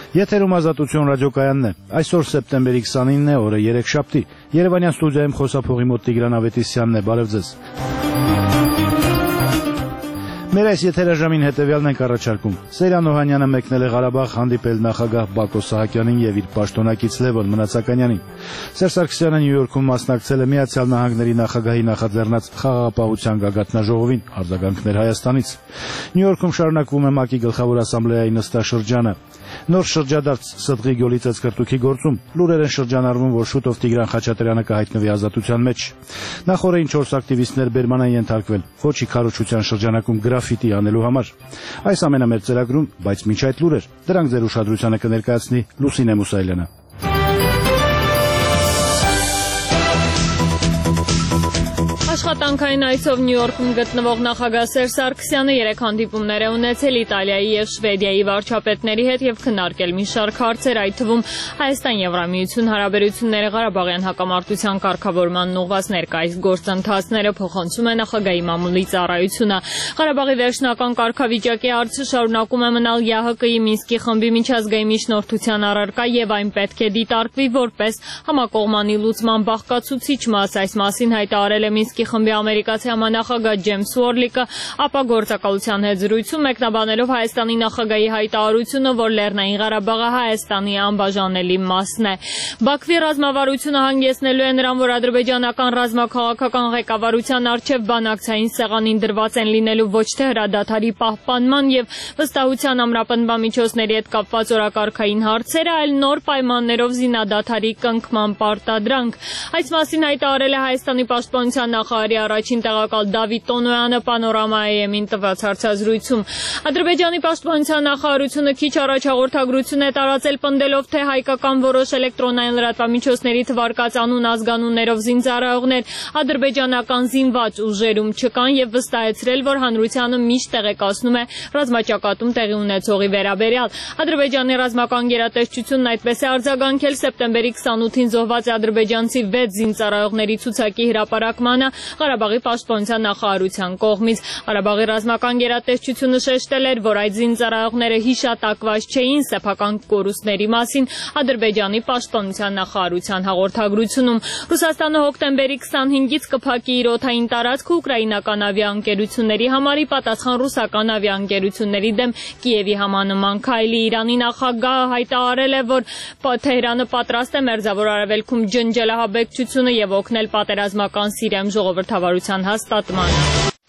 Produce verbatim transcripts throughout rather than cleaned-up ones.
Եթերում Ազատություն ռադիոկայանն է։ Այսօր սեպտեմբերի քսանինն է, օրը երեքշաբթի։ Երևանյան ստուդիայում խոսափողի մոտ Տիգրան Ավետիսյանն է, բարև ձեզ։ Մեր այս եթերաժամին հետևյալն ենք առաջարկում։ Սեյրան Օհանյանը մեկնել է Ղարաբաղ հանդիպել նախագահ Բակո Սահակյանին եւ իր պաշտոնակից Լևոն Մնացականյանին։ Սերժ Սարգսյանը Նյու Յորքում մասնակցել է Միացյալ Նահանգների նախագահի նախաձեռնած խաղաղապահության գագաթնաժողովին, արձագանքներ Հայաստանից։ Նյու Յորքում շարունակվում է ՄԱԿ-ի գլխավոր ասամբլեայի նստաշրջանը։ Նոր շրջադարձ Սդղի գոլի ծածկրտուքի գործում լուրեր են շրջանառվում, որ շուտով Տիգրան Խաչատրյանը կհայտնվի ազատության մեջ։ Նախորդին չորս ակտիվիստներ բերման են ենթարկվել Ֆոչի քարոզչության շրջանակում գրաֆիտի անելու համար։ Այս ամենը մեր ծրագրում, բայց մինչ այդ լուրեր, դրանք ձեր ուշադրությանը կներկայացնի Լուսինե Մուսայելյանը։ Աշխատանքային այցով Նյու Յորքում գտնվող նախագահ Սերժ Սարգսյանը երեք հանդիպումներ է ունեցել Իտալիայի եւ Շվեդիայի վարչապետների հետ եւ քննարկել մի շարք հարցեր, այդ թվում Հայաստան-Եվրամիություն հարաբերությունները, Ղարաբաղյան հակամարտության կարգավորման ուղղված ներկայիս գործընթացները, փոխանցում է նախագահի մամուլի ծառայությունը։ Ղարաբաղի վերջնական կարգավիճակի հարցը շարունակում է մնալ ԵԱՀԿ-ի Մինսկի խմբի միջազգային միջնորդության առարկա եւ այն պետք է դիտարկվի որպես համակողմանի լուծման բաղկացուցիչ մաս։ Այս մասին հայտարարել է Մինսկի խմբի ամերիկացի համանախագահ Ջեյմս Ուորլիկը, ապա գործակալության հետ զրույցում մեկնաբանելով Հայաստանի նախագահի հայտարարությունը, որ Լեռնային Ղարաբաղը Հայաստանի անբաժանելի մասն է։ Բաքվի ռազմավարությունը հանգեցնելու է նրան, որ ադրբեջանական ռազմաքաղաքական ղեկավարության առջև բանակցային սեղանին դրված են լինելու ոչ թե հրադադարի պահպանման եւ վստահության ամրապնդման միջոցների հետ կապված օրակարգային հարցերը, այլ նոր պայմաններով զինադադարի կնքման պարտադրանք։ Այս մասին հայտարարել է Հայաստանի պաշտպանության նախարարի առաջին տեղակալ Դավիթ Տոնոյանը Պանորամա-Էեմին տված հարցազրույցում։ Ադրբեջանի պաշտպանության նախարարությունը քիչ առաջ հաղորդագրություն է տարածել, պնդելով, թե հայկական որոշ էլեկտրոնային լրատվամիջոցների թվարկած անուն ազգանուններով զինծառայողներ ադրբեջանական զինված ուժերում չկան եւ վստահեցրել, որ հանրությանը միշտ տեղեկացնում է ռազմաճակատում տեղի ունեցողի վերաբերյալ։ Ադրբեջանի ռազմական գերատեսչությունն այդպես է արձագանքել սեպտեմբերի քսանութին զոհված ադրբեջանցի վեց զինծառայողների ցուցակի հրապարակմանը Ղարաբաղի պաշտպանության նախարարության կողմից։ Ղարաբաղի ռազմական գերատեսչությունը շեշտել էր, որ այդ զինծառայողները հիշատակված չէին սեփական կորուստների մասին Ադրբեջանի պաշտպանության նախարարության հաղորդագրությունում։ Ռուսաստանը հոկտեմբերի քսանհինգից կփակի իր օդային տարածքը ուկրաինական ավիաընկերությունների համար, ի պատասխան ռուսական ավիաընկերությունների դեմ Կիևի համանման քայլի։ Իրանի նախագահը հայտարարել է, որ Թեհրանը պատրաստ է Մերձավոր Արևելքում ջնջել ահաբեկչությունը եւ օգնել պատերազմական Սիրիայում ժողովրդավարության հաստատմանը։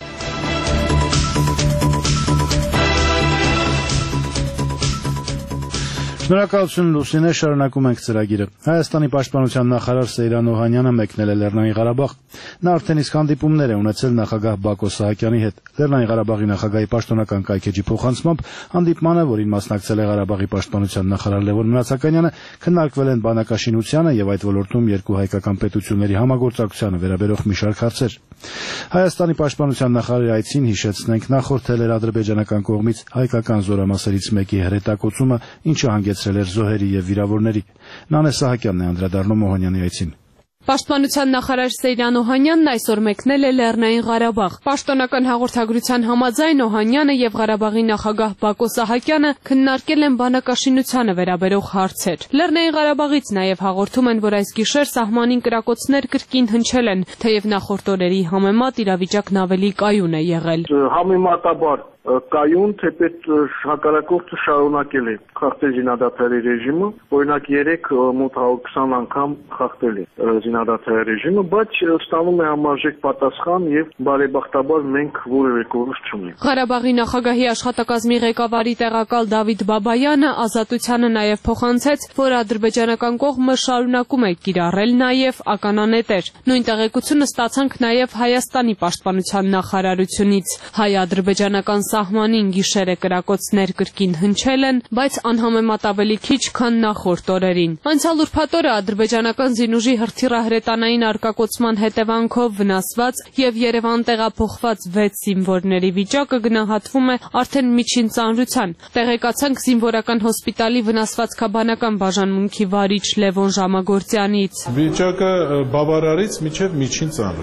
Շնորհակալություն Լուսինե, շարունակում ենք ծրագիրը։ Հայաստանի պաշտպանության նախարար Սեյրան Օհանյանը մեկնել է Լեռնային Ղարաբաղ։ Նա արդեն իսկ հանդիպումներ է ունեցել նախագահ Բակո Սահակյանի հետ։ Լեռնային Ղարաբաղի նախագահի պաշտոնական կայքեջի փոխանցմամբ հանդիպմանը, որին մասնակցել է Ղարաբաղի պաշտպանության նախարար Լևոն Մնացականյանը, քննարկվել են բանակաշինությանը եւ այդ ոլորտում երկու հայկական պետությունների համագործակցությանը վերաբերող մի շարք հարցեր։ Հայաստանի պաշտպանության նախարարի այցին, հիշեցնենք, նախորդել էր ադրբեջանական կողմից հայկական զորամասերից մեկի հրետակոծումը, ինչը հանգեցրել էր զոհերի եւ վիրավորների։ Նանե Սահակյանն է անդրադառնում Օհանյանի այցին։ Պաշտպանության նախարար Սեյրան Օհանյանն այսօր մեկնել է Լեռնային Ղարաբաղ։ Պաշտոնական հաղորդագրության համաձայն Օհանյանը եւ Ղարաբաղի նախագահ Բակո Սահակյանը քննարկել են բանակաշինությանը վերաբերող հարցեր։ Լեռնային Ղարաբաղից նաեւ հաղորդում են, որ այս գիշեր սահմանին կրակոցներ կրկին հնչել են, թեև նախորդ օրերի համեմատ իրավիճակն ավելի կայուն է եղել։ Համեմատաբար կայուն, թեպետ հակառակորդը շարունակել է խախտել զինադադարի ռեժիմը, օրինակ երեք մոտ հարյուր քսան անգամ խախտել է զինադադարի ռեժիմը, բայց ստանում է համարժեք պատասխան եւ բարեբախտաբար մենք որևէ կորուստ չունենք։ Ղարաբաղի նախագահի աշխատակազմի ղեկավարի տեղակալ Դավիթ Բաբայանը Ազատությանը նաեւ փոխանցեց, որ ադրբեջանական կողմը շարունակում է կիրառել նաեւ ականանետեր։ Նույն տեղեկությունը ստացանք նաեւ Հայաստանի պաշտպանության նախարարությունից։ Հայ-ադրբեջանական սահմանին գիշերը կրակոցներ կրկին հնչել են, բայց անհամեմատ ավելի քիչ, քան նախորդ օրերին։ Անցյալ ուրբաթ օրը ադրբեջանական զինուժի հրթիռահրետանային արկակոծման հետևանքով վնասված եւ Երևան տեղափոխված վեց զինվորների վիճակը գնահատվում է արդեն միջին ծանրության։ Տեղեկացանք զինվորական հոսպիտալի վնասվածքաբանական բաժանմունքի վարիչ Լևոն Ժամագործյանից։ Վիճակը բավարարից մինչև միջին ծանրության։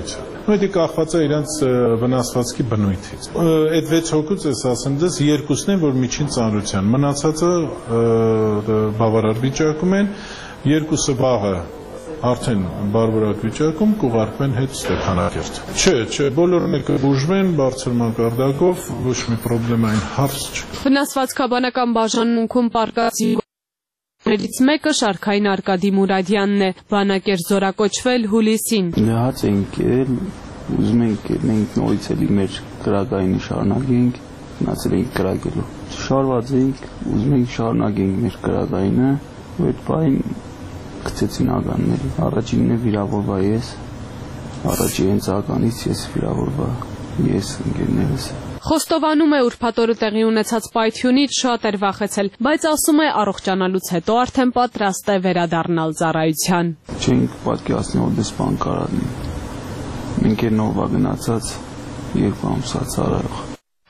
նույնիսկ կախված է իրենց վնասվածքի բնույթից։ Այդ վեց հոգուց ես ասեմ դες երկուսն են, որ միջին ծանրության, մնացածը բավարար վիճակում են, երկուսը վաղը արդեն բարբերակ վիճակում կուղարկվեն հետ Ստեփանակերտ։ Չէ, չէ, բոլորն կբուժվեն բարձր մակարդակով, ոչ մի պրոբլեմային հարց չկա։ Վնասվածքաբանական բաժանմունքում պարկած ներից մեկը Շարքային Արկադի Մուրադյանն է, բանակ էր զորակոչվել հուլիսին։ Հաց ենք ել, ուզում ենք մենք նորից էլի մեր կրակայինը շարունակենք, մնացել ենք կրակելու։ Շարված ենք, ուզում ենք շարունակենք մեր կրակայինը, ու այդ բային գցեցին ականների։ Առաջինն է վիրավորվա ես, առաջի հենց ականից ես վիրավորվա ես ընկերներս։ Խոստովանում է ուրբաթ օրը տեղի ունեցած պայթյունից շատ էր վախեցել, բայց ասում է առողջանալուց հետո արդեն պատրաստ է վերադառնալ ծառայության։ Չենք պատկերացնի, որ դες բան կարողանա։ Մենք էր նորվա գնացած երկու ամսա ծառայող։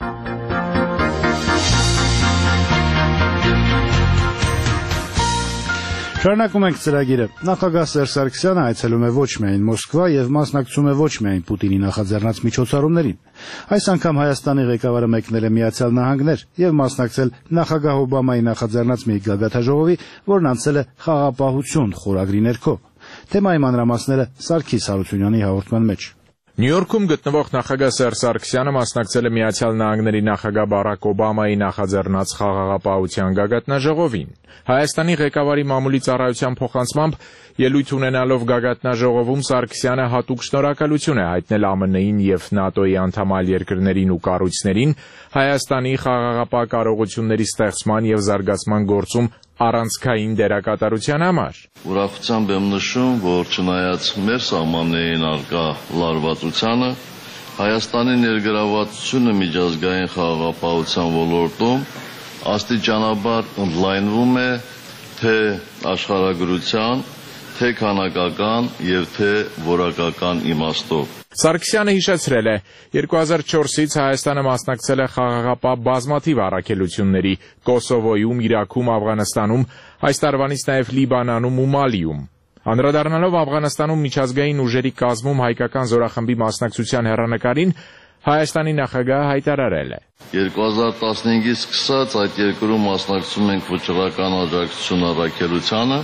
Շարունակում ենք ծրագիրը։ Նախագահ Սերժ Սարգսյանը այցելում է ոչ միայն Մոսկվա եւ մասնակցում է ոչ միայն Պուտինի նախաձեռնած միջոցառումներին։ Այս անգամ Հայաստանի ղեկավարը մեկնել է Միացյալ Նահանգներ եւ մասնակցել նախագահ Օբամայի նախաձեռնած մի գագաթաժողովի, որն անցել է խաղապահություն խորագրի ներքո։ Թեմայի մանրամասները Սարգիս Հարությունյանի հաղորդման մեջ։ Նյու Յորքում գտնվող նախագահ Սերժ Սարգսյանը մասնակցել է Միացյալ Նահանգների նախագահ Բարակ Օբամայի նախաձեռնած խաղաղապահության գագաթնաժողովին։ Հայաստանի ղեկավարի մամուլի ծառայության փոխանցմամբ ելույթ ունենալով գագաթնաժողովում Սարգսյանը հատուկ շնորհակալություն է հայտնել ԱՄՆ-ին եւ ՆԱՏՕ-ի անդամ այլ երկրներին ու կառույցներին Հայաստանի խաղաղապահ կարողությունների ստեղծման եւ զարգացման գործում առանցքային դերակատարության համար։ Ուրախությամբ եմ նշում, որ չնայած մեր սահմաններին առկա լարվածությանը, Հայաստանի ներգրավվածությունը միջազգային խաղաղապահության ոլորտում աստիճանաբար ընդլայնվում է թե աշխարհագրության, թե քանակական եւ թե որակական իմաստով։ Սարգսյանը հիշեցրել է, երկու հազար չորսից Հայաստանը մասնակցել է խաղաղապահ բազմաթիվ առաքելությունների Կոսովոյում, Իրաքում, Աֆղանստանում, այս տարվանից նաև Լիբանանում ու Մալիում։ Անդրադառնալով Աֆղանստանում միջազգային ուժերի կազմում հայկական զորախմբի մասնակցության հեռանկարին, Հայաստանի նախագահը հայտարարել է. երկու հազար տասնհինգից սկսած այդ երկրում մասնակցում ենք վճռական աջակցություն առաքելությանը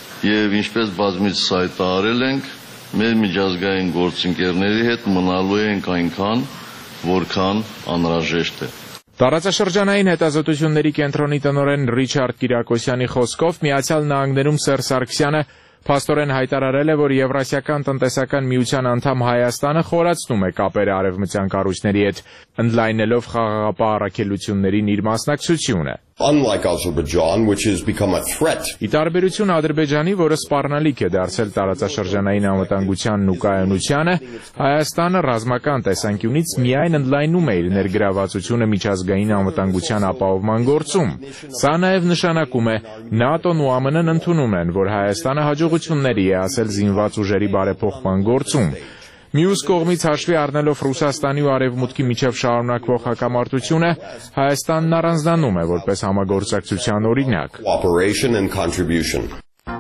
եւ ինչպես բազմիցս հայտարարել ենք, մեր միջազգային գործընկերների հետ մնալու ենք այնքան, որքան անհրաժեշտ է։ Տարածաշրջանային հետազոտությունների կենտրոնի տնօրեն Ռիչարդ Կիրակոսյանի խոսքով Միացյալ Նահանգներում Սերժ Սարգսյանը փաստորեն հայտարարել է, որ Եվրասիական տնտեսական միության անդամ Հայաստանը խորացնում է կապերը արևմտյան կառույցների հետ, ընդլայնելով խաղաղապահ առաքելություններին իր մասնակցությունը։ Unlike Azerbaijan, which has become a threat. Ի տարբերություն Ադրբեջանի, որը սպառնալիք է դարձել տարածաշրջանային անվտանգությանն ու կայունությանը, Հայաստանը ռազմական տեսանկյունից միայն ընդլայնում է իր ներգրավվածությունը միջազգային անվտանգության ապահովման գործում։ Սա նաև նշանակում է, ՆԱՏՕ-ն ու ԱՄՆ-ն ընդունում են, որ Հայաստանը հաջողությունների է հասել զինված ուժերի բարեփոխման գործում։ Մյուս կողմից հաշվի առնելով Ռուսաստանի ու Արևմուտքի միջև շարունակվող հակամարտությունը, Հայաստանն առանձնանում է որպես համագործակցության օրինակ։ Cooperation and contribution.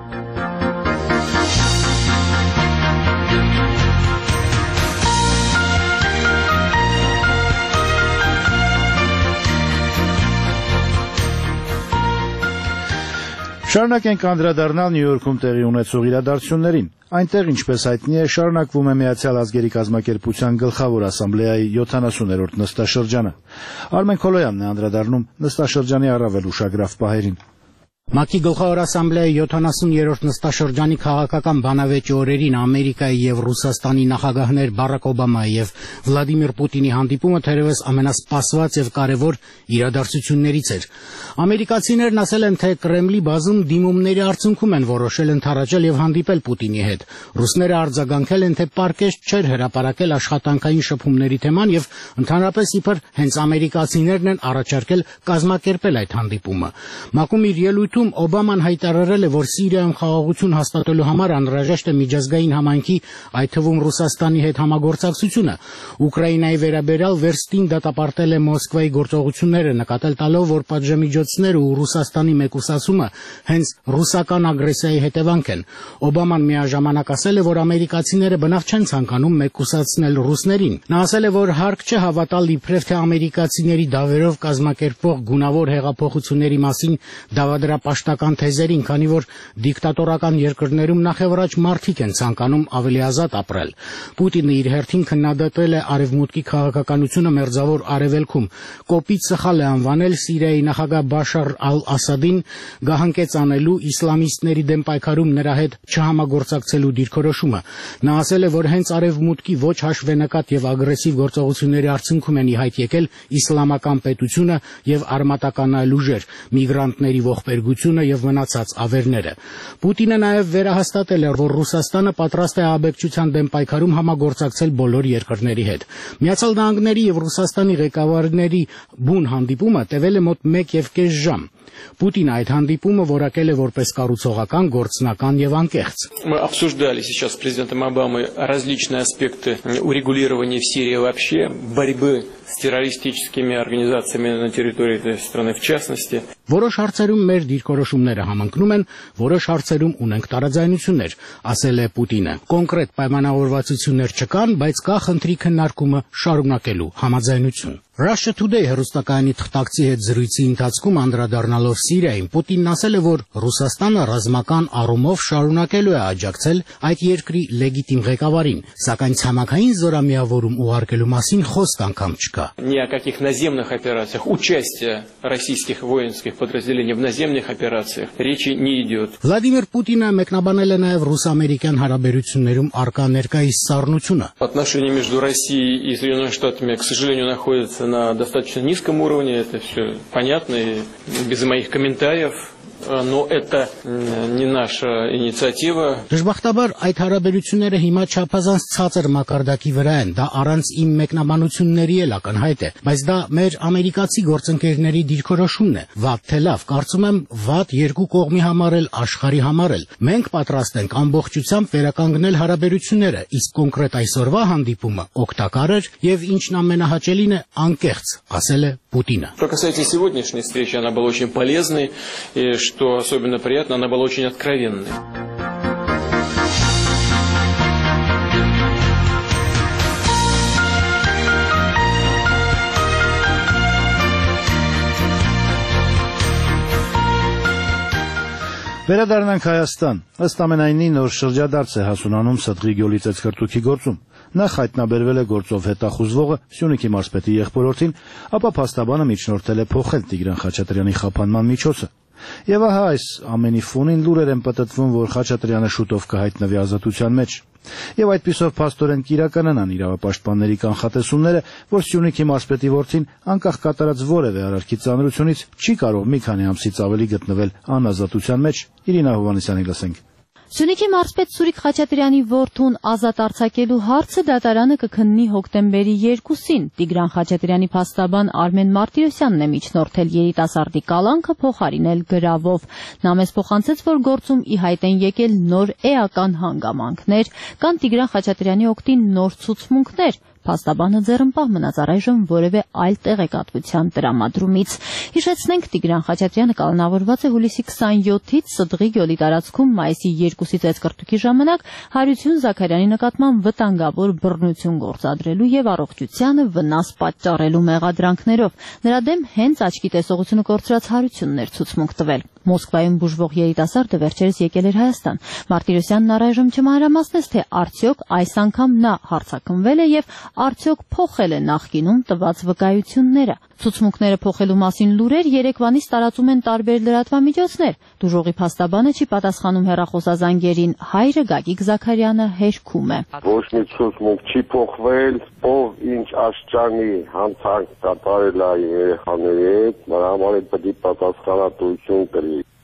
Շարունակենք անդրադառնալ Նյու Յորքում տեղի ունեցող իրադարձություններին։ Այնտեղ, ինչպես հայտնի է, շարունակվում է Միացյալ Ազգերի կազմակերպության գլխավոր ասամբլեայի յոթանասուներորդ նստաշրջանը։ Արմեն Քոլոյանն է անդրադառնում նստաշրջանի առավել ուշագրավ պահերին։ ՄԱԿ-ի գլխավոր ասամբլեայի յոթանասուներորդ նստաշրջանի քաղաքական բանավեճի օրերին Ամերիկայի եւ Ռուսաստանի նախագահներ Բարակ Օբամայի եւ Վլադիմիր Պուտինի հանդիպումը թերևս ամենասպասված եւ կարեւոր իրադարձություններից էր։ Ամերիկացիներն ասել են, թե Կրեմլի բազում դիմումների արդյունքում են որոշել ընդառաջել եւ հանդիպել Պուտինի հետ։ Ռուսները արձագանքել են, թե պարկեշտ չէր հրապարակել աշխատանքային շփումների թեման եւ ընդհանրապես իբր հենց ամերիկացիներն են առաջարկել կազմակերպել այդ հանդիպումը։ ՄԱԿ-ում իր ելույթ Հաղորդում Օբաման հայտարարել է, որ Սիրիայում խաղաղություն հաստատելու համար անհրաժեշտ է միջազգային համայնքի, այդ թվում Ռուսաստանի հետ համագործակցությունը։ Ուկրաինայի վերաբերյալ վերստին դատապարտել է Մոսկվայի գործողությունները, նկատել տալով, որ պատժամիջոցները ու Ռուսաստանի մեկուսացումը հենց ռուսական ագրեսիայի հետևանք են։ Օբաման միաժամանակ ասել է, որ ամերիկացիները բնավ չեն ցանկանում մեկուսացնել ռուսներին։ Նա ասել է, որ հարկ չէ հավատալ իբրև թե ամերիկացիների դավերով կազմակերպվող գունավոր հեղափոխությունների մասին դավադրապաշտական թեզերին, քանի որ դիկտատորական երկրներում նախևառաջ մարդիկ են ցանկանում ավելի ազատ ապրել։ Պուտինը իր հերթին քննադատել է արևմուտքի քաղաքականությունը մերձավոր արևելքում։ Կոպիտ սխալ է անվանել Սիրիայի նախագահ Բաշար ալ-Ասադին գահանկեց անելու իսլամիստների դեմ պայքարում նրա հետ չհամագործակցելու դիրքորոշումը։ Նա ասել է, որ հենց արևմուտքի ոչ հաշվենկատ եւ ագրեսիվ գործողությունների արդյունքում են ի հայտ եկել իսլամական պետությունը եւ արմատականալ ուժեր, միգրանտների ողբերգությունը եւ մնացած ավերները։ Պուտինը նաեւ վերահաստատել է, որ Ռուսաստանը պատրաստ է աբեկչության դեմ պայքարում համագործակցել բոլոր երկրների հետ։ Միացյալ Նահանգների եւ Ռուսաստանի ղեկավարների բուն հանդիպումը տևել է մոտ մեկ եւ կես ժամ։ Պուտինը այդ հանդիպումը որակել է որպես կառուցողական, գործնական եւ անկեղծ։ Мы обсуждали сейчас с президентом Обамой различные аспекты урегулирования в Сирии вообще, борьбы с террористическими организациями на территории этой страны в частности. Որոշ հարցերում մեր դիրքորոշումները համընկնում են, որոշ հարցերում ունենք տարաձայնություններ, ասել է Պուտինը։ Կոնկրետ պայմանավորվածություններ չկան, բայց կա խնդրի քննարկումը շարունակելու համաձայնություն։ Russia Today հեռուստակայանի թղթակցի հետ զրույցի ընթացքում անդրադառնալով Սիրիային, Պուտինն ասել է, որ Ռուսաստանը ռազմական առումով շարունակելու է աջակցել այդ երկրի լեգիտիմ ղեկավարին, սակայն ցամաքային զորամիավորում ուղարկելու մասին խոսք անգամ չկա։ Ни о каких наземных операциях, участия российских воинских подразделений в наземных операциях речи не идет. Վլադիմիր Պուտինը մեկնաբանել է նաև ռուս-ամերիկյան հարաբերություններում առկա ներկայիս սառնությունը։ Отношения между Россией и Соединенными Штатами, к сожалению, находятся на достаточно низком уровне, это все понятно и без моих комментариев. Но это не наша инициатива. Դժբախտաբար այդ հարաբերությունները հիմա չափազանց ցածր մակարդակի վրա են, դա առանց իմ մեկնաբանությունների էլ ակնհայտ է, բայց դա մեր ամերիկացի գործընկերների դիրքորոշումն է։ Վատ թե լավ, կարծում եմ վատ երկու կողմի համար էլ աշխարհի համար էլ։ Մենք պատրաստ ենք ամբողջությամբ վերականգնել հարաբերությունները, իսկ կոնկրետ այսօրվա հանդիպումը օգտակար էր եւ ինչն ամենահաճելին է անկեղծ, ասել է Պուտինը։ Что касается сегодняшней встречи, она была очень полезной, и что особенно приятно, она была очень откровенной. Վերադառնանք Հայաստան։ Ըստ ամենայնի նոր շրջադարձ է հասունանում Սդղի գյուլի ծեծքրտուքի գործում։ Նախ հայտնաբերվել է գործով հետախուզվողը Սյունիքի մարզպետի եղբորորդին, ապա փաստաբանը միջնորդել է փոխել Տիգրան Խաչատրյանի խափանման միջոցը։ Եվ ահա այս ամենի ֆոնին լուրեր են պտտվում, որ Խաչատրյանը շուտով կհայտնվի ազատության մեջ։ Եվ այդպիսով փաստորեն կիրականանան իրավապաշտպանների կանխատեսումները, որ Սյունիքի մարզպետի որդին անկախ կատարած որևէ արարքի ծանրությունից չի կարող մի քանի ամսից ավելի գտնվել անազատության մեջ։ Իրինա Հովհաննիսյանի լսենք։ Սյունիքի մարզպետ Սուրիկ Խաչատրյանի որդուն ազատ արձակելու հարցը դատարանը կքննի հոկտեմբերի երկուսին։ Տիգրան Խաչատրյանի փաստաբան Արմեն Մարտիրոսյանն է միջնորդել երիտասարդի կալանքը փոխարինել գրավով։ Նա մեզ փոխանցեց, որ գործում ի հայտ են եկել նոր էական հանգամանքներ, կան Տիգրան Խաչատրյանի օգտին նոր ցուցմունքներ։ Փաստաբանը ձեռնպահ մնաց առայժմ որևէ այլ տեղեկատվության տրամադրումից։ Հիշեցնենք, Տիգրան Խաչատրյանը կալանավորված է հուլիսի քսանյոթից Սդղի գյուլի տարածքում մայիսի երկուսի ծեծքրտուքի ժամանակ Հարություն Զաքարյանի նկատմամբ վտանգավոր բռնություն գործադրելու եւ առողջությանը վնաս պատճառելու մեղադրանքներով։ Նրա դեմ հենց աչքի տեսողությունը կորցրած Հարությունն էր ցուցմունք տվել։ Մոսկվայում բուժվող երիտասարդը վերջերս եկել էր Հայաստան։ Մարտիրոսյանն առայժմ չմանրամասնեց, թե արդյոք այս անգամ նա հարձակվել է եւ արդյոք փոխել է նախկինում տված վկայությունները։ Ցուցմունքները փոխելու մասին լուրեր երեկվանից տարածում են տարբեր լրատվամիջոցներ։ Դուժողի փաստաբանը չի պատասխանում հեռախոսազանգերին, հայրը Գագիկ Զաքարյանը հերքում է։ Ոչ մի ցուցմունք չի փոխվել, ով ինչ աշճանի հանցանք կատարել է երեխաների հետ, նրա համար պետք է պատասխանատվություն կրի։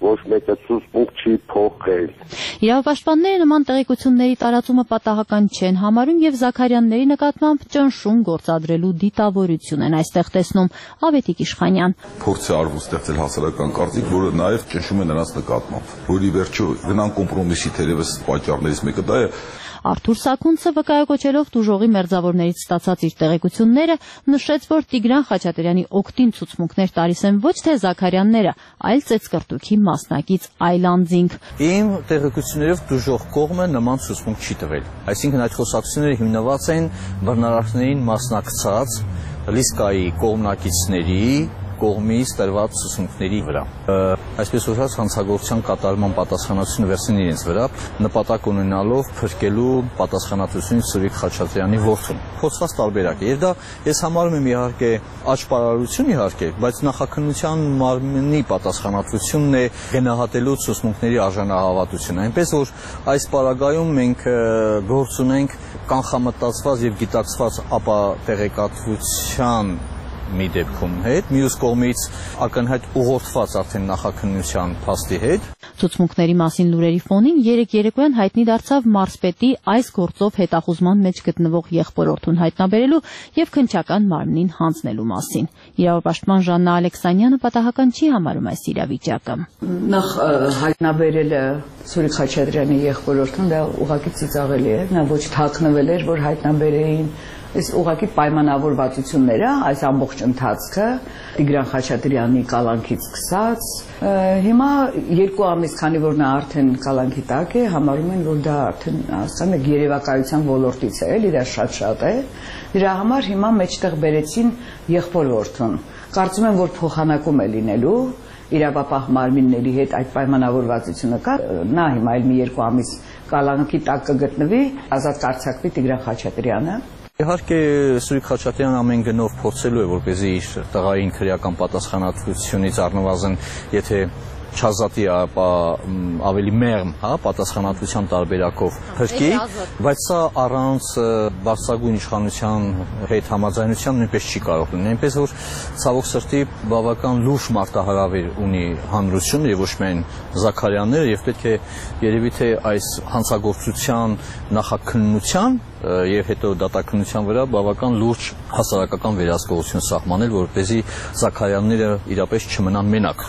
ոչ մեկը ցուցմունք չի փոխել։ Իրավապաշտպանները նման տեղեկությունների տարածումը պատահական չեն համարում եւ Զաքարյանների նկատմամբ ճնշում գործադրելու դիտավորություն են այստեղ տեսնում Ավետիք Իշխանյան։ Փորձ է արվում ստեղծել հասարակական կարծիք, որը նաեւ ճնշում է նրանց նկատմամբ, որի վերջո գնան կոմպրոմիսի թերևս պատճառներից մեկը դա է։ Արթուր Սաքունցը վկայակոչելով տուժողի մերձավորներից ստացած իր տեղեկությունները նշեց, որ Տիգրան Խաչատրյանի օգտին ցուցմունքներ տալիս են ոչ թե Զաքարյանները, այլ ծեծկրտուքի մասնակից այլ անձինք։ Իմ տեղեկություններով տուժող կողմը նման ցուցմունք չի տվել։ Այսինքն այդ խոսակցությունները հիմնված են բռնարարքներին մասնակցած Լիսկայի կողմնակիցների կողմից տրված ցուցմունքների վրա։ Այսպես ասած, հանցագործության կատարման պատասխանատվությունը վերցին իրենց վրա, նպատակ ունենալով փրկելու պատասխանատվությունից Սուրիկ Խաչատրյանի որդուն։ Փոխված տարբերակ է, եւ դա ես համարում եմ իհարկե աճպարարություն իհարկե, բայց նախաքննության մարմնի պատասխանատվությունն է գնահատելու ցուցմունքների արժանահավատությունը։ Այնպես որ այս պարագայում մենք գործ ունենք կանխամտածված եւ գիտակցված ապա տեղեկատվության մի դեպքում հետ, մյուս կողմից ակնհայտ ուղղորդված արդեն նախաքննության փաստի հետ։ Ցուցմունքների մասին լուրերի ֆոնին երեք երեկոյան հայտնի դարձավ մարզպետի այս գործով հետախուզման մեջ գտնվող եղբորորդուն հայտնաբերելու եւ քննչական մարմնին հանձնելու մասին։ Իրավապաշտպան Ժաննա Ալեքսանյանը պատահական չի համարում այս իրավիճակը։ Նախ հայտնաբերելը Սուրիկ Խաչատրյանի եղբորորդուն դա ուղղակի ծիծաղելի է, նա ոչ թաքնվել էր, որ հայտնաբերեին այս ուղղակի պայմանավորվածությունները, այս ամբողջ ընթացքը Տիգրան Խաչատրյանի կալանքից սկսած, հիմա երկու ամիս, քանի որ նա արդեն կալանքի տակ է, համարում են, որ դա արդեն ասեմ եք երևակայության ոլորտից է, էլի դա շատ-շատ է։ Դրա համար հիմա մեջտեղ բերեցին եղբորորդուն։ Կարծում եմ, որ փոխանակում է լինելու իրավապահ մարմինների հետ այդ պայմանավորվածությունը կա, նա հիմա այլ մի երկու ամիս կալանքի տակ կգտնվի, ազատ կարձակվի Տիգրան Խաչատրյանը։ Իհարկե Սուրիկ Խաչատրյանն ամեն գնով փորձելու է, որպեսզի իր տղային քրեական պատասխանատվությունից առնվազն, եթե չազատի, ապա ավելի մեղմ, հա, պատասխանատվության տարբերակով փրկի, բայց սա առանց բարձրագույն իշխանության հետ համաձայնության նույնպես չի կարող լինել։ Այնպես որ ցավոք սրտի բավական լուրջ մարտահրավեր ունի հանրությունը եւ ոչ միայն Զաքարյանները, եւ պետք է երևի թե այս հանցագործության նախաքննության եւ հետո դատաքննության վրա բավական լուրջ հասարակական վերահսկողություն սահմանել, որպեսզի Զաքարյանները իրապես չմնան մենակ։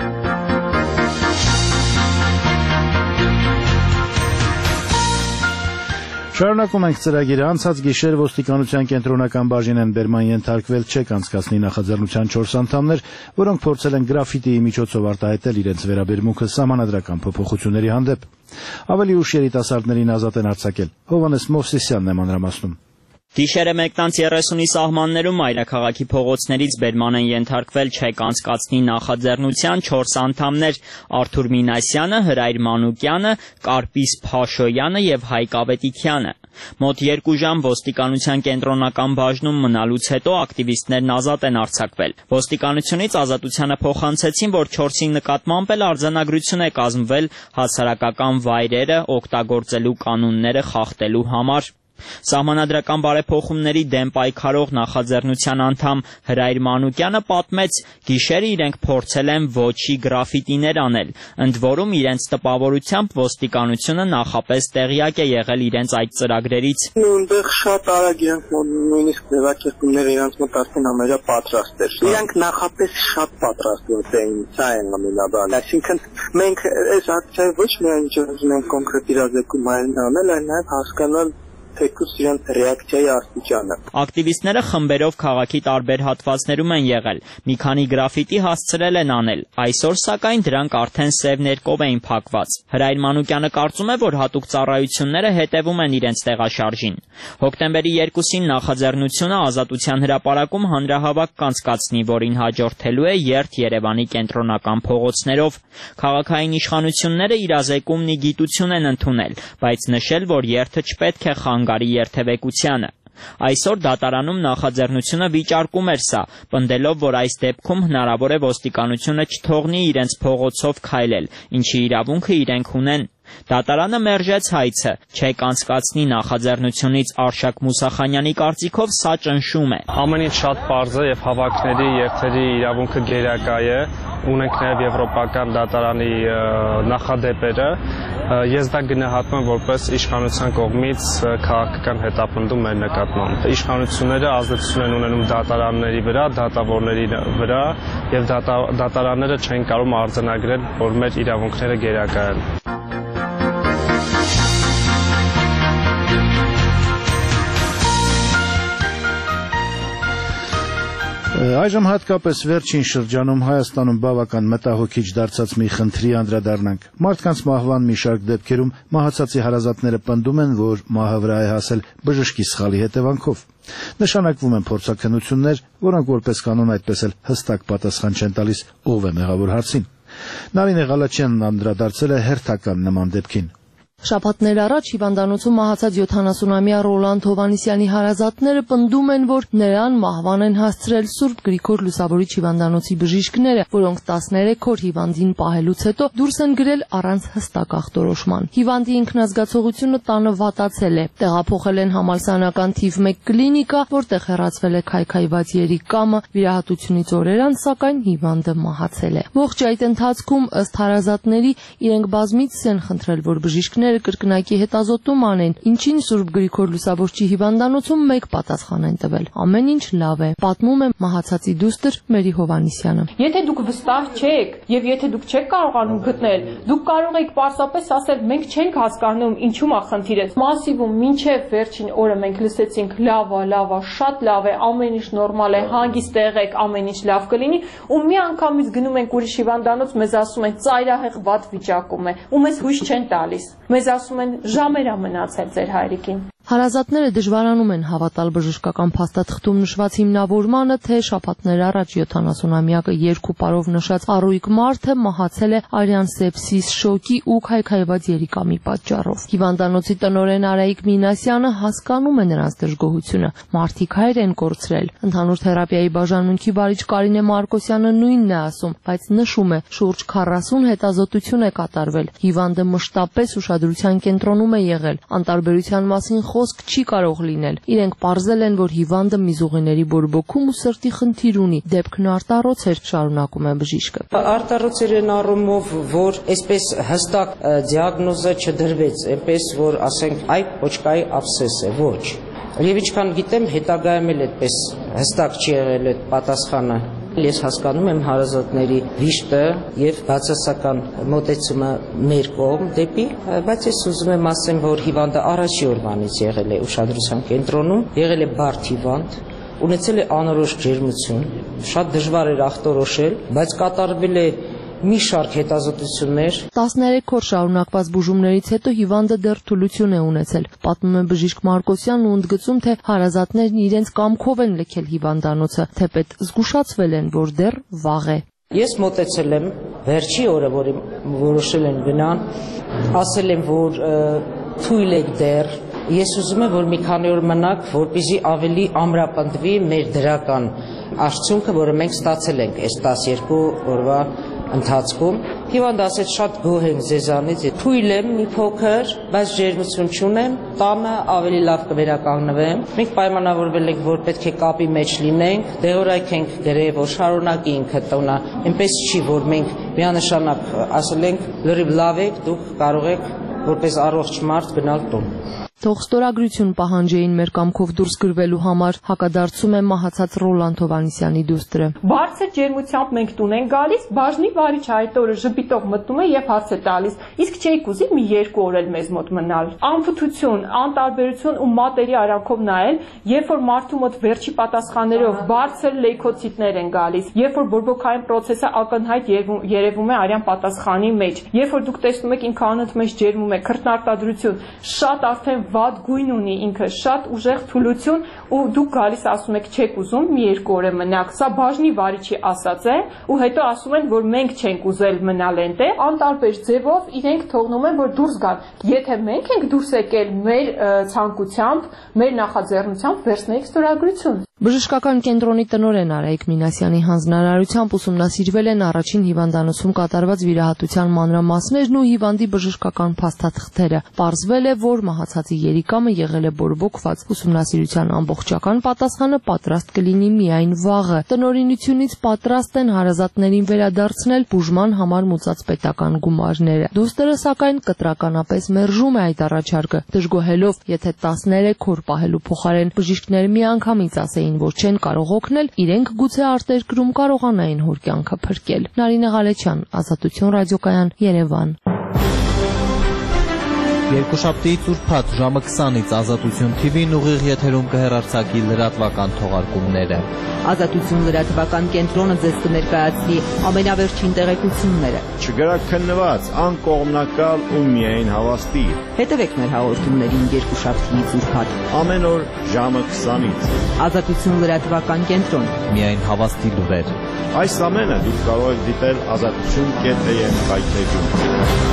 Շարունակում ենք ծրագիրը։ Անցած գիշեր ոստիկանության կենտրոնական բաժին են բերման ենթարկվել չեք անցկացնի նախաձեռնության չորս անդամներ, որոնք փորձել են գրաֆիտիի միջոցով արտահայտել իրենց վերաբերմունքը սահմանադրական փոփոխությունների հանդեպ։ Ավելի ուշ երիտասարդներին ազատ են արձակել։ Հովհաննես Մովսիսյանն է մանրամասնում։ Գիշերը մեկտանց երեսունի սահմաններում մայրաքաղաքի փողոցներից բերման են ենթարկվել չեք անցկացնի նախաձեռնության չորս անդամներ՝ Արթուր Մինասյանը, Հրայր Մանուկյանը, Կարպիս Փաշոյանը եւ Հայկ Ավետիքյանը։ Մոտ երկու ժամ ոստիկանության կենտրոնական բաժնում մնալուց հետո ակտիվիստներն ազատ են արձակվել։ Ոստիկանությունից ազատությանը փոխանցեցին, որ չորսի նկատմամբ էլ արձանագրություն է կազմվել հասարակական վայրերը օգտագործելու կանոնները խախտելու համար։ Սահմանադրական բարեփոխումների դեմ պայքարող նախաձեռնության անդամ Հրայր Մանուկյանը պատմեց, գիշերը իրենք փորձել են ոչի գրաֆիտիներ անել, ընդ որում իրենց տպավորությամբ ոստիկանությունը նախապես տեղյակ է եղել իրենց այդ ծրագրերից։ Նույնպես շատ արագ իրենք նույնիսկ ձևակերպումները իրենց մոտ արդեն ամեջա պատրաստ էր։ Իրենք նախապես շատ պատրաստված էին, սա են ամենաբանը։ Այսինքն մենք այս ակցիայի ոչ միայն ուզում ենք կոնկրետ իրազեկում անել, այլ նաև հասկանալ թեկուզ իրենց ռեակցիայի աստիճանը։ Ակտիվիստները խմբերով քաղաքի տարբեր հատվածներում են եղել, մի քանի գրաֆիտի հասցրել են անել, այսօր սակայն դրանք արդեն սև ներկով էին փակված։ Հրայր Մանուկյանը կարծում է, որ հատուկ ծառայությունները հետևում են իրենց տեղաշարժին։ Հոկտեմբերի երկուսին նախաձեռնությունը Ազատության հրապարակում հանրահավաք կանցկացնի, որին հաջորդելու է երթ Երևանի կենտրոնական փողոցներով։ Քաղաքային իշխանությունները իրազեկումն ի գիտություն են ընդունել, բայց նշել, որ երթը չպետք է խանգարի երթևեկությանը։ Այսօր դատարանում նախաձեռնությունը վիճարկում էր սա, պնդելով, որ այս դեպքում հնարավոր է ոստիկանությունը չթողնի իրենց փողոցով քայլել, ինչի իրավունքը իրենք ունեն։ Դատարանը մերժեց հայցը, չեք անցկացնի նախաձեռնությունից Արշակ Մուսախանյանի կարծիքով սա ճնշում է։ Ամեն ինչ շատ պարզ է եւ հավաքների երթերի իրավունքը գերակա է, ունենք նաև եվրոպական դատարանի նախադեպերը, ես դա գնահատում եմ որպես իշխանության կողմից քաղաքական հետապնդում մեր նկատմամբ։ Իշխանությունները ազդեցություն են ունենում դատարանների վրա, դատավորների վրա եւ դատարանները չեն կարող արձանագրել, որ մեր իրավունքները գերակա են։ Այժմ հատկապես վերջին շրջանում Հայաստանում բավական մտահոգիչ դարձած մի խնդրի անդրադառնանք։ Մարդկանց մահվան մի շարք դեպքերում մահացածի հարազատները պնդում են, որ մահը վրա է հասել բժշկի սխալի հետևանքով։ Նշանակվում են փորձաքննություններ, որոնք որպես կանոն այդպես էլ հստակ պատասխան չեն տալիս ով է մեղավոր հարցին։ Նարինե Ղալաչյանն անդրադարձել է հերթական նման դեպքին։ Շաբաթներ առաջ հիվանդանոցում մահացած յոթանասունամյա Ռոլանդ Հովհաննիսյանի հարազատները պնդում են, որ նրան մահվան են հասցրել Սուրբ Գրիգոր Լուսավորիչ հիվանդանոցի բժիշկները, որոնք տասներեք օր հիվանդին պահելուց հետո դուրս են գրել առանց հստակ ախտորոշման։ Հիվանդի ինքնազգացողությունը տանը վատացել է։ Տեղափոխել են համալսարանական թիվ մեկ կլինիկա, որտեղ հեռացվել է քայքայված երիկամը, վիրահատությունից օրեր անց, սակայն հիվանդը մահացել է։ Ողջ այդ ընթացքում, ըստ հարազատների, իրենք բազմիցս են խնդրել, որ բժիշկները կրկնակի հետազոտում անեն, ինչին Սուրբ Գրիգոր Լուսավորչի հիվանդանոցում մեկ պատասխան են տվել։ Ամեն ինչ լավ է, պատմում է մահացածի դուստր Մերի Հովհաննիսյանը։ Եթե դուք վստահ չեք եւ եթե դուք չեք կարողանում գտնել, դուք կարող եք պարզապես ասել մենք չենք հասկանում ինչու՞մ է խնդիրը։ Մասիվում մինչեւ վերջին օրը մենք լսեցինք լավ է, լավ է, շատ լավ է, ամեն ինչ նորմալ է, հանգիստ եղեք, ամեն ինչ լավ կլինի, ու մի անգամից գնում ենք ուրիշ հիվանդանոց, մեզ ասում են ծայրահեղ վատ վիճակում է, ու մեզ հույս չեն տալիս։ Մեզ ասում են ժամեր է մնացել ձեր հայրիկին։ Հարազատները դժվարանում են հավատալ բժշկական փաստաթղթում նշված հիմնավորմանը, թե շաբաթներ առաջ յոթանասունամյակը երկու պարով նշած առույգ մարդը մահացել է արյան սեպսիս, շոկի ու քայքայված երիկամի պատճառով։ Հիվանդանոցի տնօրեն Արայիկ Մինասյանը հասկանում է նրանց դժգոհությունը։ Մարդիկ հայր են կորցրել։ Ընդհանուր թերապիայի բաժանմունքի վարիչ Կարինե Մարկոսյանը նույնն է ասում, բայց նշում է, շուրջ քառասուն հետազոտություն է կատարվել։ Հիվանդը մշտապես ուշադրության կենտրոնում է եղել։ Անտարբերության մասին խոսք չի կարող լինել։ Իրենք պարզել են, որ հիվանդը միզուղիների բորբոքում ու սրտի խնդիր ունի։ Դեպքն արտառոց էր, շարունակում է բժիշկը։ Արտառոց էր այն առումով, որ այսպես հստակ դիագնոզը չդրվեց, այնպես որ ասենք այ պոչկայի աբսես է, ոչ։ Եվ ինչքան գիտեմ, հետագայում էլ այդպես հստակ չի եղել այդ պատասխանը։ Ես հասկանում եմ հարազատների վիշտը եւ բացասական մոտեցումը մեր կողմ դեպի, բայց ես ուզում եմ ասեմ, որ հիվանդը առաջի օրվանից եղել է ուշադրության կենտրոնում, եղել է բարդ հիվանդ, ունեցել է անորոշ ջերմություն, շատ դժվար էր ախտորոշել, բայց կատարվել է մի շարք հետազոտություններ։ տասներեք օր շարունակված բուժումներից հետո հիվանդը դեռ թուլություն է ունեցել։ Պատմում է բժիշկ Մարկոսյանն ու ընդգծում, թե հարազատներն իրենց կամքով են լքել հիվանդանոցը, թեպետ զգուշացվել են, որ դեռ վաղ է։ Ես մոտեցել եմ վերջի օրը, որի որոշել են գնան, ասել եմ, որ թույլ եք դեռ։ Ես ուզում եմ, որ մի քանի օր մնաք, որպեսզի ավելի ամրապնդվի մեր դրական արդյունքը, որը մենք ստացել ենք այս տասներկու օրվա ընթացքում։ Հիվանդը ասեց շատ գոհ եմ ձեզանից, թույլ եմ մի փոքր, բայց ջերմություն չունեմ, տանը ավելի լավ կվերականգնվեմ։ Մենք պայմանավորվել ենք, որ պետք է կապի մեջ լինենք, դեղորայք ենք գրել, որ շարունակի ինքը տոնը, այնպես չի, որ մենք միանշանակ ասել ենք, լրիվ լավ եք, դուք կարող եք որպես առողջ մարդ գնալ տուն։ Թող ստորագրություն պահանջեին մեր կամքով դուրս գրվելու համար, հակադարձում է մահացած Ռոլանդ Հովհաննիսյանի դուստրը։ Բարձր ջերմությամբ մենք տուն ենք գալիս, բաժնի վարիչը այդ օրը ժպիտով մտնում է եւ հարց է տալիս. իսկ չէիք ուզի մի երկու օր էլ մեզ մոտ մնալ։ Անփութություն, անտարբերություն ու մատերի արանքով նայել, երբ որ մարդու մոտ վերջի պատասխաններով բարձր լեյքոցիտներ են գալիս, երբ որ բորբոքային process-ը ակնհայտ երևում է արյան պատասխանի մեջ, երբ որ դուք տեսնում եք ինքը անընդմեջ ջերմում է, քրտնարտադրություն, շատ արդեն վատ գույն ունի ինքը, շատ ուժեղ թուլություն ու դուք գալիս ասում եք չեք ուզում մի երկու օր մնաք։ Սա բաժնի վարիչի ասած է ու հետո ասում են, որ մենք չենք ուզել մնալ այնտեղ, անտարբեր ձևով իրենք թողնում են, որ դուրս գան։ Եթե մենք ենք դուրս եկել մեր ցանկությամբ, մեր նախաձեռնությամբ, վերցնենք ստորագրություն։ Բժշկական կենտրոնի տնօրեն Արայիկ Մինասյանի հանձնարարությամբ ուսումնասիրվել են առաջին հիվանդանոցում կատարված վիրահատության մանրամասներն ու հիվանդի բժշկական փաստաթղթերը։ Պարզվել է, որ մահացածի երիկամը եղել է բորբոքված։ Ուսումնասիրության ամբողջական պատասխանը պատրաստ կլինի միայն վաղը։ Տնօրինությունից պատրաստ են հարազատներին վերադարձնել բուժման համար մուծած պետական գումարները։ Դուստերը սակայն կտրականապես մերժում է այդ առաջարկը, դժգոհելով, եթե տասներեք օր պահելու փոխարեն բժիշկները միանգամից ասեին, որ չեն կարող օգնել, իրենք գուցե արտերկրում կարողանային հոր կյանքը փրկել։ Նարինե Ղալեչյան, Ազատություն ռադիոկայան, Երևան։ Երկուշաբթիից ուրբաթ ժամը քսանից Ազատություն թի վին ուղիղ եթերում կհեռարձակի լրատվական թողարկումները։ Ազատություն լրատվական կենտրոնը ձեզ կներկայացնի ամենավերջին տեղեկությունները։ Չգրաքննված, անկողմնակալ ու միայն հավաստի։ Հետևեք մեր հաղորդումներին երկուշաբթիից ուրբաթ ամեն օր ժամը քսանից։ Ազատություն լրատվական կենտրոն։ Միայն հավաստի լուրեր։ Այս ամենը դուք կարող եք դիտել ազատություն կետ էմ կայքեջում։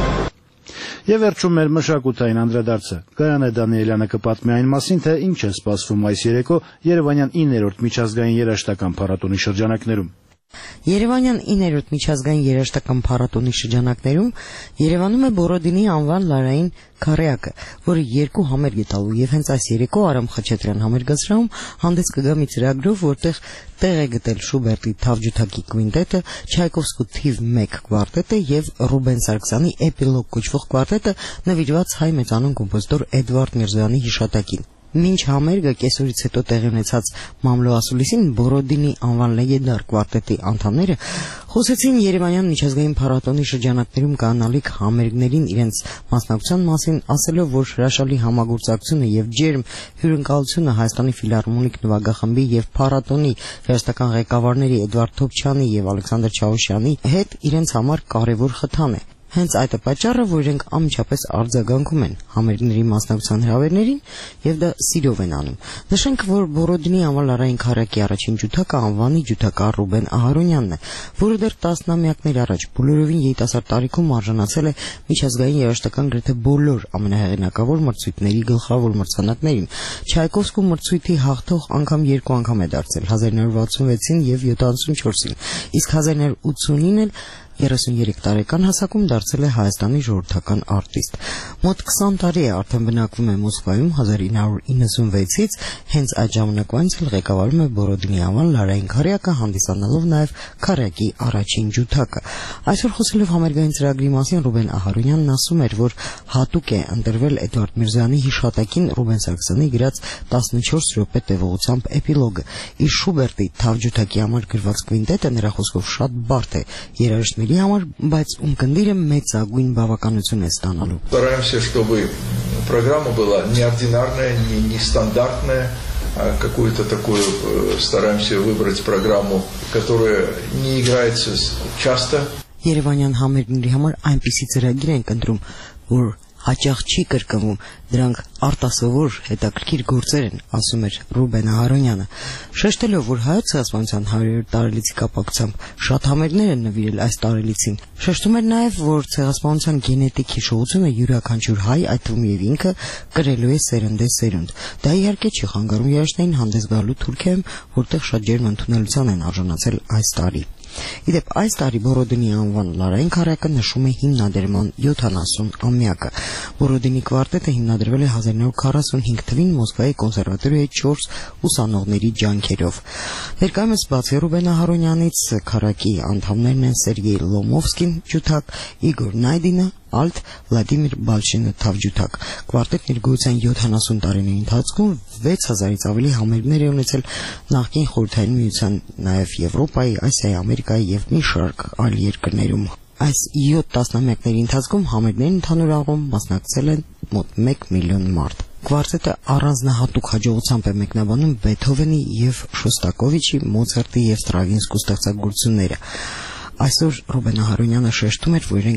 Եվ վերջում մեր մշակութային անդրադարձը։ Գայանե Դանիելյանը կպատմի այն մասին, թե ինչ է սպասվում այս երեկո Երևանյան իններորդ միջազգային երաժշտական փառատոնի շրջանակներում։ Երևանյան իններորդ միջազգային երաժշտական փառատոնի շրջանակներում Երևանում է Բորոդինի անվան լարային քարեակը, որը երկու համերգ է տալու եւ հենց այս երեկո Արամ Խաչատրյան համերգասրահում հանդես կգա մի ծրագրով, որտեղ տեղ է գտել Շուբերտի Թավջութակի կվինտետը, Չայկովսկու թիվ մեկ կվարտետը եւ Ռուբեն Սարգսյանի Էպիլոգ կոչվող կվարտետը նվիրված հայ մեծանուն կոմպոզիտոր Էդվարդ Միրզոյանի հիշատակին։ Մինչ համերգը կեսօրից հետո տեղի ունեցած մամլո ասուլիսին Բորոդինի անվան լեգենդար կվարտետի անդամները խոսեցին Երևանյան միջազգային փառատոնի շրջանակներում կանալիք համերգներին իրենց մասնակցության մասին, ասելով, որ հրաշալի համագործակցությունը եւ ջերմ հյուրընկալությունը Հայաստանի ֆիլհարմոնիկ նվագախմբի եւ փառատոնի երաժշտական ղեկավարների Էդվարդ Թոփչյանի եւ Ալեքսանդր Չաուշյանի հետ իրենց համար կարեւոր խթան է։ Հենց այդ է պատճառը, որ իրենք անմիջապես արձագանքում են համերգների մասնակցության հրավերներին եւ դա սիրով են անում։ Նշենք, որ Բորոդինի անվան լարային քարակի առաջին ջութակը անվանի ջութակար Ռուբեն Ահարոնյանն է, որը դեռ տասնամյակներ առաջ բոլորովին երիտասարդ տարիքում արժանացել է միջազգային երաժշտական գրեթե բոլոր ամենահեղինակավոր մրցույթների գլխավոր մրցանակներին։ Չայկովսկու մրցույթի հաղթող անգամ երկու անգամ է դարձել՝ հազար նույնսուն վաթսունվեցին եւ յոթանասունչորսին, իսկ հազար նույնսուն ութսունինն էլ երեսունյերեք տարեկան հասակում դարձել է Հայաստանի ժողովրդական արտիստ։ Մոտ քսան տարի է արդեն բնակվում է Մոսկվայում, հազար ինը հարյուր իննսունվեցից հենց այդ ժամանակվանից էլ ղեկավարում է Բորոդինի անվան լարային քարեակը, հանդիսանալով նաև քարեակի առաջին ջութակը։ Այսօր խոսելով համերգային ծրագրի մասին Ռուբեն Ահարոնյանն ասում էր, որ հատուկ է ընտրվել Էդվարդ Միրզոյանի հիշատակին Ռուբեն Սարգսյանի գրած տասնչորս րոպե տևողությամբ Էպիլոգը։ Իր Շուբերտի Թավջութակի համար գրված կվինտետը նրա խոսքով շատ բարդ է երաժշտների համար, բայց ունկնդիրը մեծագույն բավականություն է ստանալու։ Стараемся, чтобы программа была неординарная, не нестандартная, а какую-то такую стараемся выбрать программу, которая не играется часто. Երևանյան համերգների համար այնպիսի ծրագիր ենք ընտրում, որ հաճախ չի կրկնվում, դրանք արտասովոր հետաքրքիր գործեր են, ասում էր Ռուբեն Ահարոնյանը, շեշտելով, որ հայոց ցեղասպանության հարյուրյոթ տարելիցի կապակցությամբ շատ համերգներ են նվիրել այս տարելիցին։ Շեշտում էր նաև, որ ցեղասպանության գենետիկ հիշողությունը յուրաքանչյուր հայ, այդ թվում եւ ինքը, կրելու է սերնդե սերունդ։ Դա իհարկե չի խանգարում երաժշտային հանդես գալու Թուրքիայում, որտեղ շատ ջերմ ընդունելության են արժանացել այս տարի։ Իդեպ այս տարի Բորոդինի անվան լարային քարեակը նշում է հիմնադրման յոթանասուն-ամյակը։ Բորոդինի կվարտետը հիմնադրվել է հազար նույնսուն քառասունհինգ թվականին Մոսկվայի կոնսերվատորիայի չորս ուսանողների ջանքերով։ Ներկայումս բացի Ռուբեն Ահարոնյանից քարեակի անդամներն են Սերգեյ Լոմովսկին ջութակ, Իգոր Նայդինը, Ալտ, Վլադիմիր Բալշինը թավջութակ։ Կվարտետն իր գոյության յոթանասուն տարիների ընթացքում վեց հազարից ավելի համերգներ է ունեցել նախկին Խորհրդային Միության, նաև Եվրոպայի, Ասիայի, Ամերիկայի եւ մի շարք այլ երկրներում։ Այս յոթ տասնամյակների ընթացքում համերգներին ընդհանուր առում մասնակցել են մոտ մեկ միլիոն մարդ։ Կվարտետը առանձնահատուկ հաջողությամբ է մեկնաբանում Բեթհովենի եւ Շոստակովիչի, Մոցարտի եւ Ստրավինսկու ստեղծագործությունները։ Այսօր Ռուբեն Ահարոնյանը շեշտում էր, որ իրենք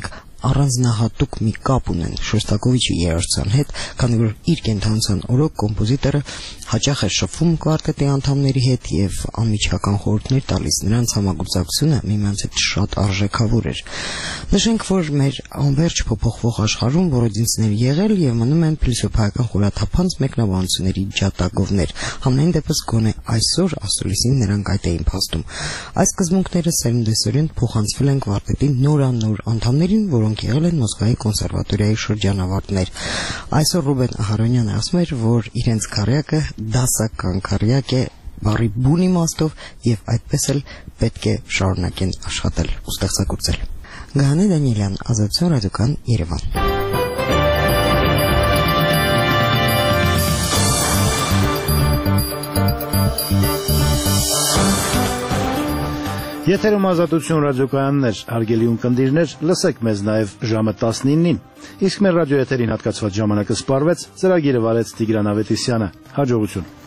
առանձնահատուկ մի կապ ունեն Շոստակովիչի երաժշտության հետ, քանի որ իր կենթանության օրոք կոմպոզիտորը հաճախ է շփվում կվարտետի անդամների հետ եւ անմիջական խորհուրդներ տալիս։ Նրանց համագործակցությունը միմյանց հետ շատ արժեքավոր էր։ Նշենք, որ մեր անverջ փոփոխվող աշխարհում Բորոդինցիներ եղել եւ մնում են փիլիսոփայական խորաթափանց մեկնաբանությունների ջատագովներ։ Համենայն դեպս գոնե այսօր ասուլիսին նրանք այդ էին փաստում։ Այս սկզբունքները սերունդեսերունդ փոխանցվել են կվարտետի նորանոր անդամներին, որոնք եղել են Մոսկվայի կոնսերվատորիայի շրջանավարտներ։ Այսօր Ռուբեն Ահարոնյանը ասում էր, որ իրենց քարյակը դասական քարյակ է բառի բուն իմաստով եւ այդպես էլ պետք է շարունակեն աշխատել ու ստեղծագործել։ Գահանե Դանիելյան, Ազատություն ռադիոկան, Երևան։ Եթերում Ազատություն ռադիոկայաններ, հարգելի ունկնդիրներ, լսեք մեզ նաև ժամը տասնինին։ Իսկ մեր ռադիոեթերին հատկացված ժամանակը սպառվեց, ծրագիրը վարեց Տիգրան Ավետիսյանը։ Հաջողություն։